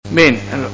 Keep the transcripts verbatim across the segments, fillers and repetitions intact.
Bene, allora.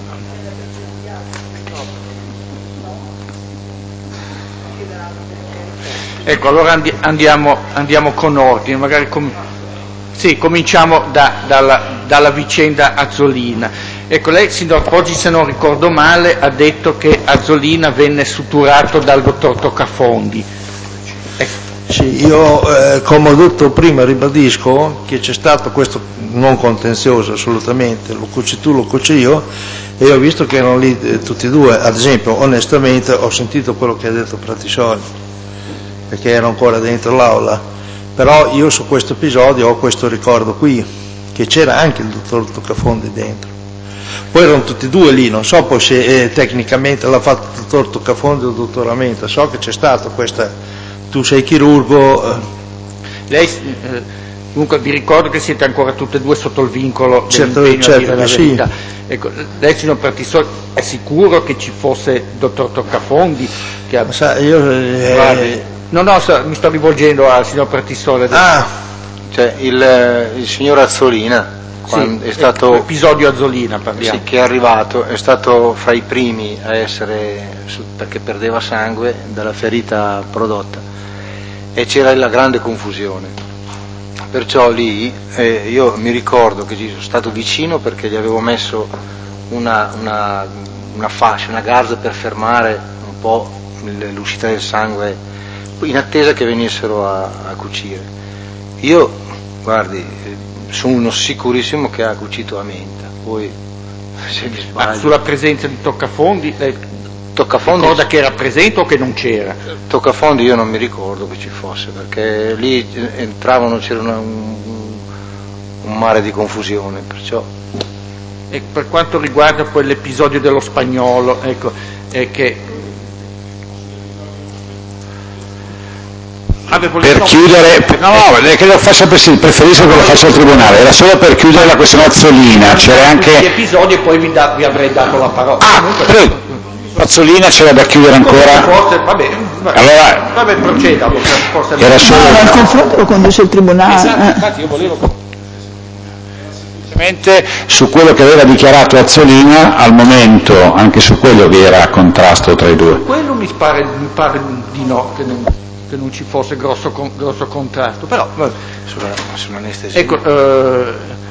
Ecco, allora andi- andiamo, andiamo con ordine, magari com- sì, cominciamo da, dalla, dalla vicenda Azzolina. Ecco, lei, signor Poggi, se non ricordo male, ha detto che Azzolina venne suturato dal dottor Toccafondi. Ecco. Sì, io eh, come ho detto prima ribadisco che c'è stato questo non contenzioso assolutamente, lo cuci tu, lo cuci io, e ho visto che erano lì eh, tutti e due. Ad esempio, onestamente ho sentito quello che ha detto Pratisoli, perché ero ancora dentro l'aula, però io su questo episodio ho questo ricordo qui, che c'era anche il dottor Toccafondi dentro. Poi erano tutti e due lì, non so poi se eh, tecnicamente l'ha fatto il dottor Toccafondi o il dottor Amenta, so che c'è stato questa... Tu sei chirurgo. Eh. Lei, eh, comunque vi ricordo che siete ancora tutte e due sotto il vincolo certo, dell'impegno certo a dire la verità. Sì. Ecco, lei, signor Pratisoli, è sicuro che ci fosse il dottor Toccafondi? Che ha... Sa, io, eh... Guardi, no, no, so, mi sto rivolgendo al signor Pratisoli. Ah, cioè il, il signor Azzolina. Sì, è stato l'episodio Azzolina parliamo. Sì, che è arrivato, è stato fra i primi a essere, perché perdeva sangue dalla ferita prodotta e c'era la grande confusione, perciò lì eh, io mi ricordo che ci sono stato vicino perché gli avevo messo una, una, una fascia, una garza per fermare un po' l'uscita del sangue in attesa che venissero a, a cucire. Io, guardi, sono sicurissimo che ha cucito a menta, poi se mi sbaglio. Ma sulla presenza di Toccafondi, lei Toccafondi ricorda che era presente o che non c'era? Toccafondi io non mi ricordo che ci fosse, perché lì entravano, c'era una, un, un mare di confusione, perciò. E per quanto riguarda poi l'episodio dello Spagnolo, ecco, è che per chiudere, no, no, che lo faccia preferisco che lo faccia il Tribunale, era solo per chiudere la questione Azzolina, c'era anche... Gli episodi e poi vi, da, vi avrei dato la parola. Ah, però Azzolina c'era da chiudere ancora? Forse, vabbè, vabbè, allora, vabbè proceda. Era solo... No, il confronto lo conduce il Tribunale. Esatto, infatti io volevo... Su quello che aveva dichiarato Azzolina, al momento, anche su quello vi era contrasto tra i due. Quello mi pare, mi pare di no, che non... che non ci fosse grosso, grosso contrasto, però sulla, sull'anestesia. Ecco, eh,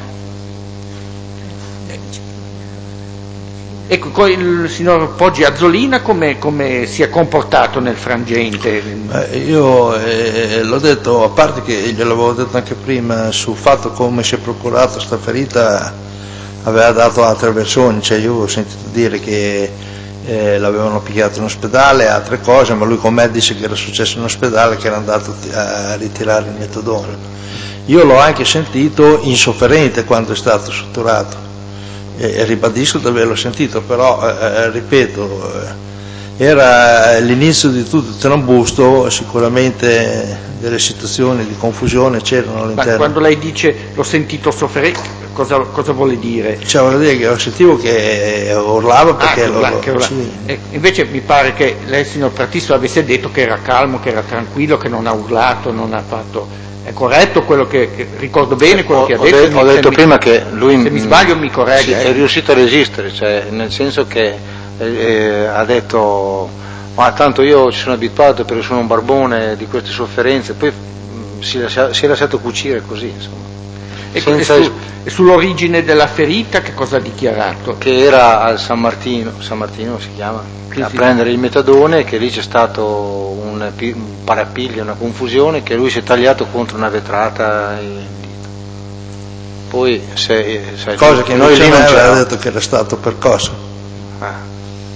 ecco il signor Poggi Azzolina come, come si è comportato nel frangente? Eh, io eh, l'ho detto, a parte che gliel'avevo detto anche prima, sul fatto come si è procurato sta ferita, aveva dato altre versioni, cioè io ho sentito dire che Eh, l'avevano picchiato in ospedale, altre cose, ma lui con me disse che era successo in ospedale, che era andato a ritirare il metadone. Io l'ho anche sentito insofferente quando è stato sutturato e, e ribadisco di averlo sentito, però eh, ripeto, eh, era l'inizio di tutto il trambusto, sicuramente delle situazioni di confusione c'erano all'interno. Ma quando lei dice l'ho sentito soffrire, cosa, cosa vuole dire? Cioè vuol dire che ho sentito che urlava perché ah, che urla, lo, che urla. Sì. Eh, invece mi pare che lei, signor Pratisolo, avesse detto che era calmo, che era tranquillo, che non ha urlato, non ha fatto... È corretto quello che, che ricordo bene quello ho, che ha ho detto? De, ho detto mi, prima che lui... Se mi sbaglio mi corregga. Sì, eh. è riuscito a resistere, cioè nel senso che eh, ha detto ma tanto io ci sono abituato perché sono un barbone di queste sofferenze, poi mh, si, lascia, si è lasciato cucire così, insomma. Ecco, Senza... e, su, e sull'origine della ferita che cosa ha dichiarato? Che era al San Martino, San Martino si chiama, sì, a sì. prendere il metadone, che lì c'è stato un, un parapiglio, una confusione, che lui si è tagliato contro una vetrata in dito. Poi se, se cosa che noi lì non aveva detto che era stato percosso. Ah.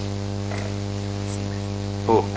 Oh.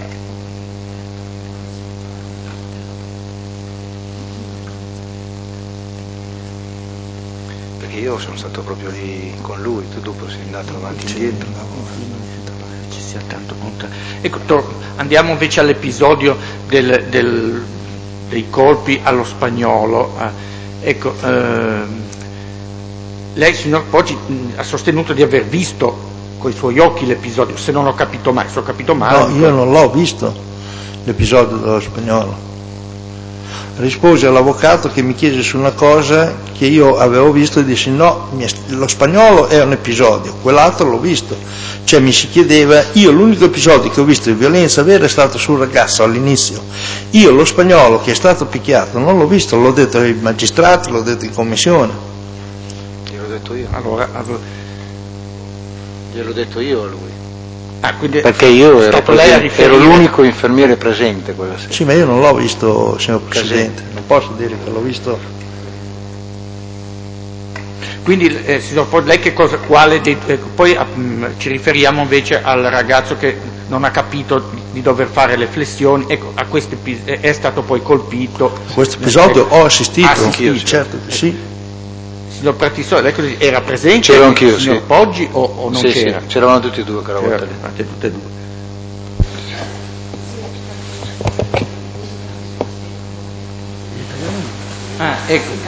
Io sono stato proprio lì con lui, tu dopo sei andato avanti e indietro. Ci sia tanto contrario. Ecco, to- andiamo invece all'episodio del, del, dei colpi allo Spagnolo. Eh, ecco, ehm, lei, signor Poggi, mh, ha sostenuto di aver visto con i suoi occhi l'episodio, se non ho capito male, se ho capito male. No, io non l'ho visto l'episodio dello Spagnolo. risposi all'avvocato che mi chiese su una cosa che io avevo visto e dissi no, lo spagnolo è un episodio, quell'altro l'ho visto, cioè mi si chiedeva, io l'unico episodio che ho visto di violenza vera è stato sul ragazzo all'inizio, io lo spagnolo che è stato picchiato non l'ho visto, l'ho detto ai magistrati, l'ho detto in commissione. Gliel'ho detto io. Allora, allora. Gliel'ho detto io a lui. Ah, quindi perché io ero, presente, ero l'unico infermiere presente quella sera. Sì, ma io non l'ho visto, signor Presidente, non posso dire che l'ho visto. Quindi, eh, signor Pod, lei che cosa, quale dei, eh, poi mh, ci riferiamo invece al ragazzo che non ha capito di, di dover fare le flessioni, ecco, a questo è, è stato poi colpito. A questo episodio eh, ho assistito, assistito. certo che sì. Signor Pratissoli, lei così, era presente? C'ero anch'io, signor sì. Poggi o, o non sì, c'era? Sì, c'eravamo tutti e due, Caravotta lì. C'erate tutte e due. Ah, ecco.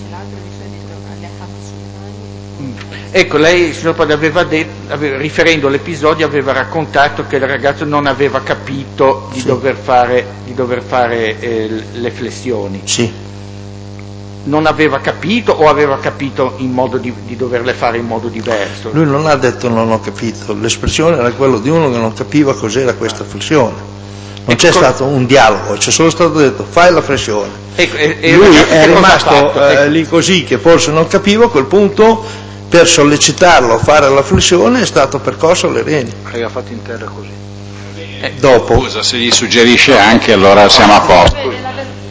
Ecco, lei, signor Padre, aveva detto, aveva, riferendo all'episodio, aveva raccontato che il ragazzo non aveva capito di sì. dover fare, di dover fare eh, le flessioni. Sì. Non aveva capito o aveva capito in modo di, di doverle fare in modo diverso? Lui non ha detto non ho capito, l'espressione era quella di uno che non capiva cos'era questa flessione. Non ecco, c'è stato un dialogo, c'è solo stato detto fai la flessione. Ecco, e, e lui è rimasto fatto, eh, ecco. lì così che forse non capiva, a quel punto per sollecitarlo a fare la flessione è stato percosso alle reni. Lei ha fatto in terra così. Eh, dopo. Scusa, se gli suggerisce anche allora siamo a posto.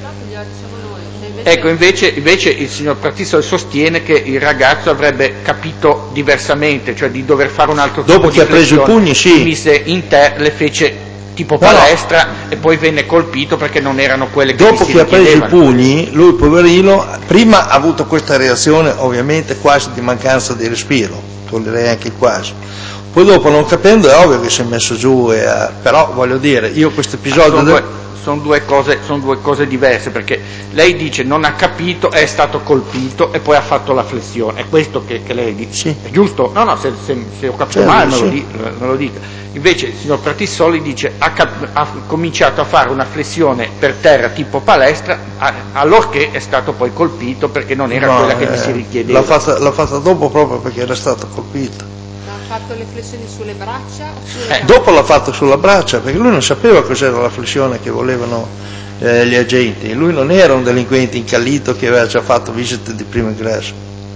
Ecco, invece, invece il signor Pratissoli sostiene che il ragazzo avrebbe capito diversamente, cioè di dover fare un altro dopo tipo che di ha preso i pugni, sì. mise in te, le fece tipo no, palestra no. e poi venne colpito perché non erano quelle che dopo si che ha preso i richiedevano. pugni, lui poverino, prima ha avuto questa reazione ovviamente quasi di mancanza di respiro, toglierei anche il quasi. Poi dopo non capendo è ovvio che si è messo giù, e ha, però voglio dire, io questo episodio... Sono, del... due, sono, due cose, sono due cose diverse, perché lei dice non ha capito, è stato colpito e poi ha fatto la flessione, è questo che, che lei dice, sì. È giusto? No, no, se, se, se ho capito certo, male sì. me, lo dica, me lo dica. Invece il signor Pratissoli dice ha, cap- ha cominciato a fare una flessione per terra tipo palestra, a- allorché è stato poi colpito perché non era no, quella che eh, gli si richiedeva. L'ha fatta, l'ha fatta dopo proprio perché era stato colpito. Ha fatto le flessioni sulle braccia o sulle Eh, dopo l'ha fatto sulla braccia, perché lui non sapeva cos'era la flessione che volevano eh, gli agenti. Lui non era un delinquente incallito che aveva già fatto visite di primo ingresso.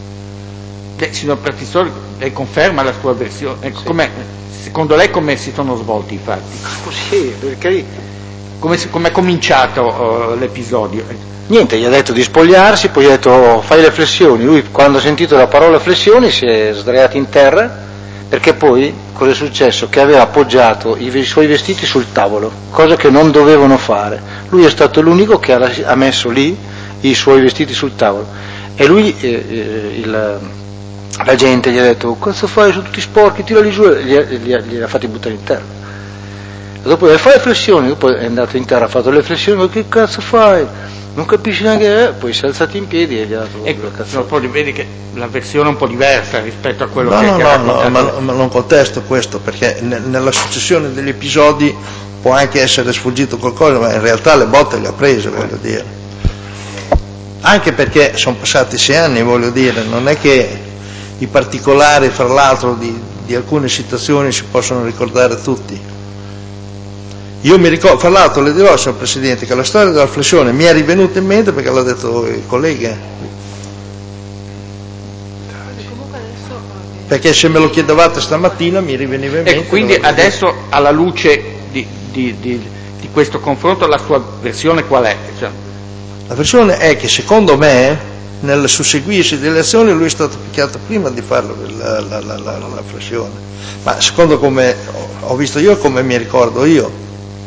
Eh, signor Pratissoli, lei conferma la sua versione? Ecco, sì. com'è, secondo lei come si sono svolti i fatti? Così, perché... Come è cominciato uh, l'episodio? Niente, gli ha detto di spogliarsi, poi gli ha detto oh, fai le flessioni. Lui quando ha sentito la parola flessioni si è sdraiato in terra, perché poi cosa è successo? Che aveva appoggiato i, i suoi vestiti sul tavolo, cosa che non dovevano fare. Lui è stato l'unico che ha, ha messo lì i suoi vestiti sul tavolo e lui, eh, eh, il, la gente gli ha detto cosa fai, sono tutti sporchi, tirali giù, e li, li, li ha fatti buttare in terra. E dopo fai le flessioni, dopo è andato in terra, ha fatto le flessioni, ma che cazzo fai? Non capisci neanche, eh? Poi si è alzato in piedi e gli ha dato ecco, la cazzo. poi vedi che la versione è un po' diversa rispetto a quello no, che, no, che no, ha no, raccontato. ma, ma non contesto questo, perché ne, nella successione degli episodi può anche essere sfuggito qualcosa, ma in realtà le botte le ha prese, voglio dire. Anche perché sono passati sei anni, voglio dire, non è che i particolari, fra l'altro, di, di alcune situazioni si possono ricordare tutti. Io mi ricordo, fra l'altro le dirò, signor Presidente, che la storia della flessione mi è rivenuta in mente perché l'ha detto il collega. Perché se me lo chiedevate stamattina mi riveniva in mente. Ecco, quindi adesso alla luce di, di, di, di questo confronto la sua versione qual è? Cioè... La versione è che secondo me nel susseguirsi delle azioni lui è stato picchiato prima di fare la, la, la, la, la flessione, ma secondo come ho visto io, come mi ricordo io.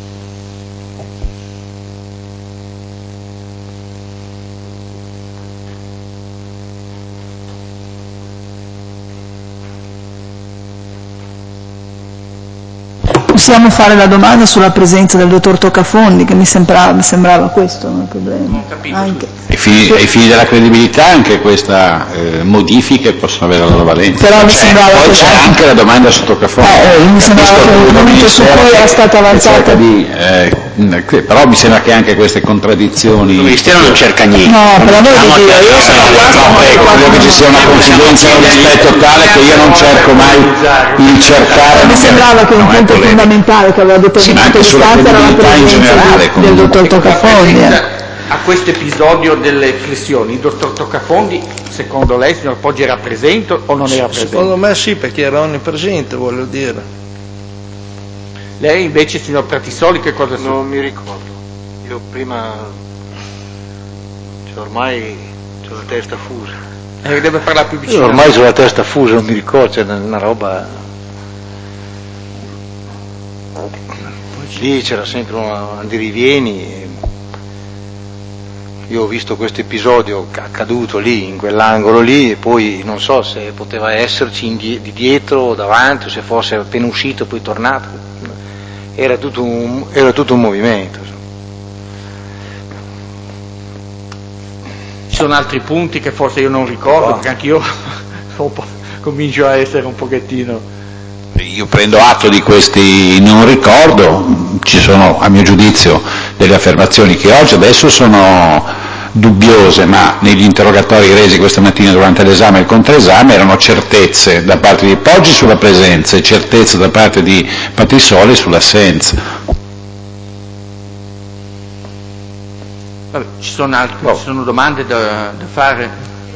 Possiamo fare la domanda sulla presenza del dottor Toccafondi, che mi sembrava, mi sembrava questo il problema. Non capito. Anche. Ai fini, ai fini della credibilità anche queste eh, modifiche possono avere la loro valenza. Però mi c'è, sembrava poi che... c'è anche la domanda su Toccafondi. Eh, mi sembrava che il punto su cui era stata avanzata... Di, eh, però mi sembra che anche queste contraddizioni... Il Ministero non cerca niente. No, per l'amore di Dio, io sono No, ecco, credo che ci sia una confidenza e un rispetto tale che io non cerco mai il cercare... mi sembrava che un punto fondamentale che aveva detto sì, il ma anche Ministro di sulla Stanza era la credibilità in presenza generale, di- del dottor Tocafondi. eh. A questo episodio delle flessioni, il dottor Tocafondi, secondo lei, signor Poggi, era presente o non era presente? Secondo me sì, perché era onnipresente, voglio dire. Lei invece, signor Pratisoli, che cosa sa? Non mi ricordo. Io prima, cioè ormai ho la testa fusa. Eh, deve parlare più Io vicino. ormai ho la testa fusa, non mi ricordo, c'è una roba... Lì c'era sempre un andirivieni. Io ho visto questo episodio accaduto lì, in quell'angolo lì, e poi non so se poteva esserci di dietro o davanti, o se fosse appena uscito e poi tornato. Era tutto un, era tutto un movimento. Ci sono altri punti che forse io non ricordo, perché anche io comincio a essere un pochettino... Io prendo atto di questi non ricordo, ci sono a mio giudizio delle affermazioni che oggi adesso sono dubbiose, ma negli interrogatori resi questa mattina durante l'esame e il controesame erano certezze da parte di Poggi sulla presenza e certezze da parte di Pratisoli sull'assenza. Vabbè, ci sono altri, oh. ci sono domande da, da fare?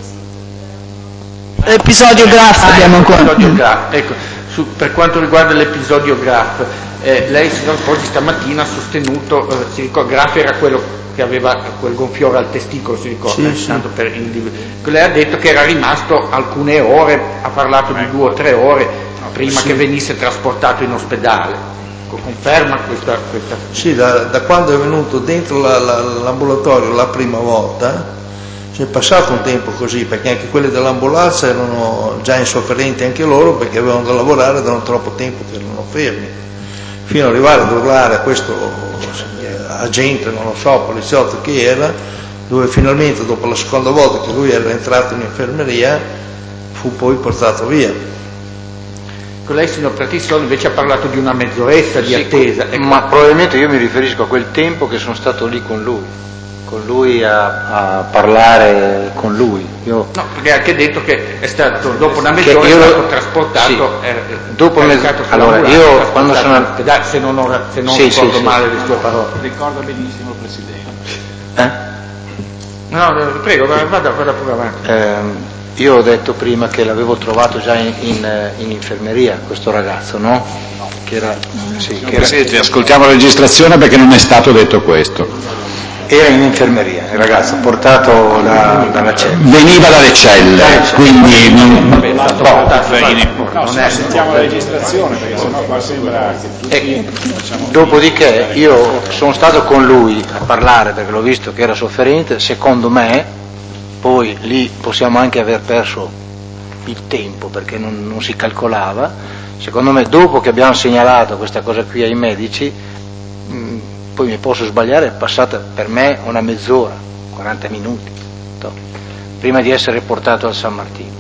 L'episodio Graf ah, abbiamo ecco, ancora. L'episodio Graf, ecco. Su, per quanto riguarda l'episodio Graf, eh, lei, signor Poggi, stamattina ha sostenuto, eh, si ricorda, Graf era quello che aveva quel gonfiore al testicolo, si ricorda, sì, tanto sì. per individu- lei ha detto che era rimasto alcune ore, ha parlato di due o tre ore prima sì. che venisse trasportato in ospedale. Conferma questa... questa... Sì, da, da quando è venuto dentro la, la, l'ambulatorio la prima volta, c'è passato un tempo così, perché anche quelli dell'ambulanza erano già insofferenti anche loro, perché avevano da lavorare da un troppo tempo che erano fermi, fino ad arrivare ad urlare a questo agente, non lo so, poliziotto che era, dove finalmente dopo la seconda volta che lui era entrato in infermeria fu poi portato via. Con lei, signor Pratisoli, invece ha parlato di una mezz'oretta di sì, attesa. Ecco. Ma probabilmente io mi riferisco a quel tempo che sono stato lì con lui, con lui a, a parlare con lui. Io, no, perché ha anche detto che è stato, dopo una mezz'ora è io, stato trasportato, sì, eh, dopo mezz- allora io quando sono all'ospedale, se non, ora, se non sì, ricordo sì, male sì. le sue parole. Ricorda benissimo, Presidente. Eh? No, prego, vada, vada pure avanti. Eh, io ho detto prima che l'avevo trovato già in, in, in infermeria, questo ragazzo, no? Che era, sì, che era, Presidente, ascoltiamo la registrazione perché non è stato detto questo. Era in infermeria, il ragazzo, portato da, dalla cella. Veniva dalle celle, quindi non... Vabbè, è stato portato in... No, se no sentiamo la registrazione, perché sennò qua sembra che tutti facciamo... Dopodiché io sono stato con lui a parlare perché l'ho visto che era sofferente, secondo me, poi lì possiamo anche aver perso il tempo perché non, non si calcolava, secondo me dopo che abbiamo segnalato questa cosa qui ai medici, mh, poi mi posso sbagliare, è passata per me una mezz'ora, quaranta minuti, no, prima di essere portato al San Martino,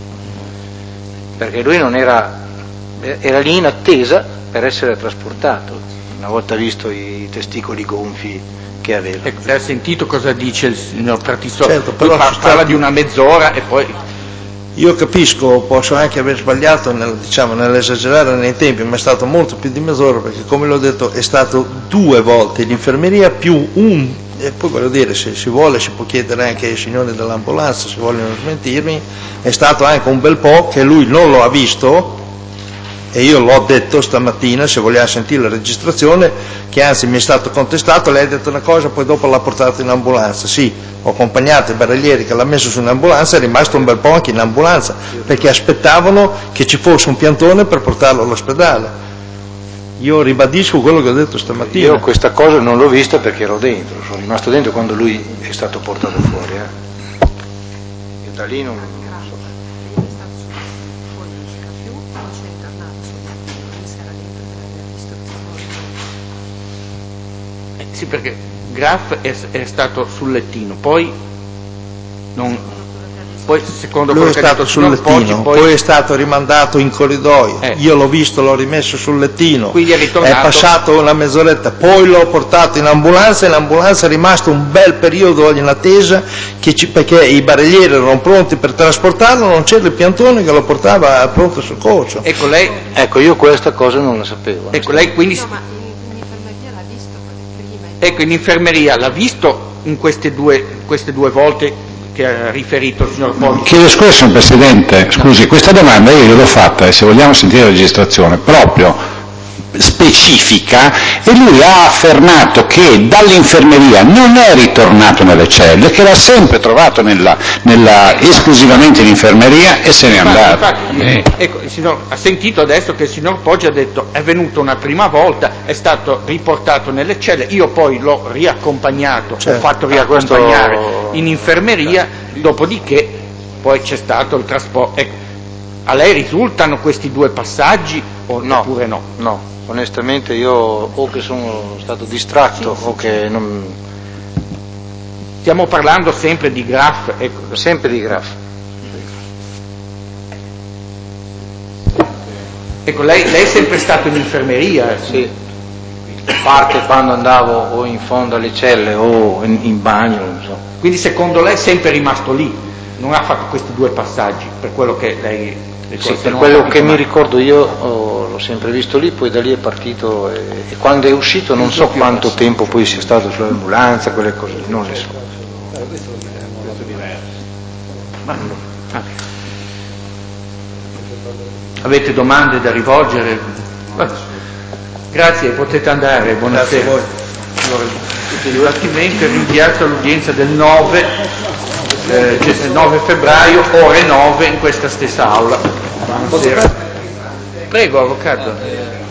perché lui non era, era lì in attesa per essere trasportato, una volta visto i testicoli gonfi che aveva. Ecco, lei ha sentito cosa dice il signor Pratisoli? Certo, però parla stati... di una mezz'ora e poi... Io capisco, posso anche aver sbagliato nel, diciamo, nell'esagerare nei tempi, ma è stato molto più di mezz'ora perché, come l'ho detto, è stato due volte l'infermeria più un, e poi voglio dire, se si vuole si può chiedere anche ai signori dell'ambulanza se vogliono smentirmi, è stato anche un bel po' che lui non lo ha visto e io l'ho detto stamattina, se vogliamo sentire la registrazione, che anzi mi è stato contestato, lei ha detto una cosa poi dopo l'ha portato in ambulanza. Sì, ho accompagnato il barellieri che l'ha messo su un'ambulanza, è rimasto un bel po' anche in ambulanza perché aspettavano che ci fosse un piantone per portarlo all'ospedale. Io ribadisco quello che ho detto stamattina. Io questa cosa non l'ho vista perché ero dentro, sono rimasto dentro quando lui è stato portato fuori, eh. E da lì non, non so. Eh, sì, perché Graf è, è stato sul lettino, poi non... Poi, secondo lui quello è che ha stato detto sul il signor lettino, Poggi, poi, poi è stato rimandato in corridoio, Eh. io l'ho visto, l'ho rimesso sul lettino, quindi è ritornato. è passato una mezz'oretta, poi l'ho portato in ambulanza e l'ambulanza è rimasto un bel periodo in attesa che ci, perché i barellieri erano pronti per trasportarlo, non c'era il piantone che lo portava a pronto soccorso. Ecco, lei, Ecco, io questa cosa non la sapevo. ecco, lei quindi, No, ma in, in infermeria l'ha visto prima. ecco, in infermeria l'ha visto in queste due, queste due volte che ha riferito il signor Poggi? Chiedo scusa, signor Presidente, scusi, questa domanda io gliel'ho fatta e se vogliamo sentire la registrazione proprio specifica, e lui ha affermato che dall'infermeria non è ritornato nelle celle, che l'ha sempre trovato nella, nella, esclusivamente in infermeria e se n'è andato. Infatti, Eh. ecco, il signor, ha sentito adesso che il signor Poggi ha detto è venuto una prima volta, è stato riportato nelle celle, io poi l'ho riaccompagnato, Certo. ho fatto Ah, questo- riaccompagnare in infermeria, dopodiché poi c'è stato il trasporto. Ecco, a lei risultano questi due passaggi o No, oppure no? no, onestamente io o che sono stato distratto o che non... Stiamo parlando sempre di Graf, ecco. sempre di Graf. Ecco, lei, lei è sempre stato in infermeria? Sì, a parte quando andavo o in fondo alle celle o in, in bagno, non so. Quindi secondo lei è sempre rimasto lì, non ha fatto questi due passaggi, per quello che lei ricorda? Sì, per Non ho quello capito che mi male. ricordo io oh, l'ho sempre visto lì, poi da lì è partito e, e quando è uscito non so quanto tempo poi sia stato sull'ambulanza, quelle cose lì, non le so. Ma- ah. Avete domande da rivolgere? Grazie, potete andare, buonasera. Grazie a voi. Allora, il dibattimento è rinviato all'udienza del nove, eh, nove febbraio, ore nove, in questa stessa aula. Buonasera. Prego, avvocato.